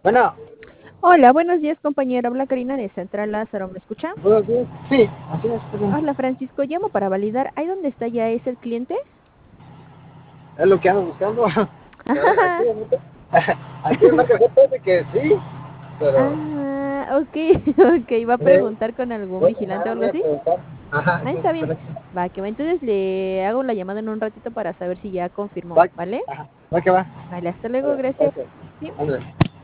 Bueno, Hola, buenos días, compañero. Habla Karina de Central Lázaro. ¿Me escucha? buenos días. Sí, así es, perdón. Hola, Francisco. Llamo para validar. ¿Ahí donde está ya es el cliente? Es lo que ando buscando. Aquí, aquí me marca el GPS que sí, pero Ok, ok. ¿Va a preguntar con algún vigilante o algo voy a así? preguntar. Ajá, Ah, entonces está bien. correcto. Va, que va. Entonces le hago la llamada en un ratito para saber si ya confirmó, Va, ¿vale? ajá, va que va. Vale, hasta luego. Gracias. Gracias. Sí. Ándale.